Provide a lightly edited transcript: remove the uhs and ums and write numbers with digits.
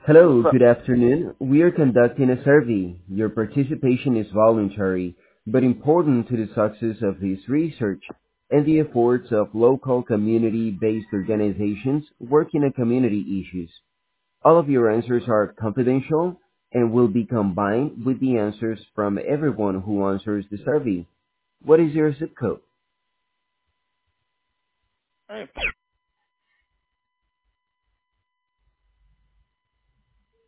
Hello, So, good afternoon. We are conducting a survey. Your participation is voluntary, but important to the success of this research and the efforts of local community-based organizations working on community issues. All of your answers are confidential and will be combined with the answers from everyone who answers the survey. What is your zip code? hey,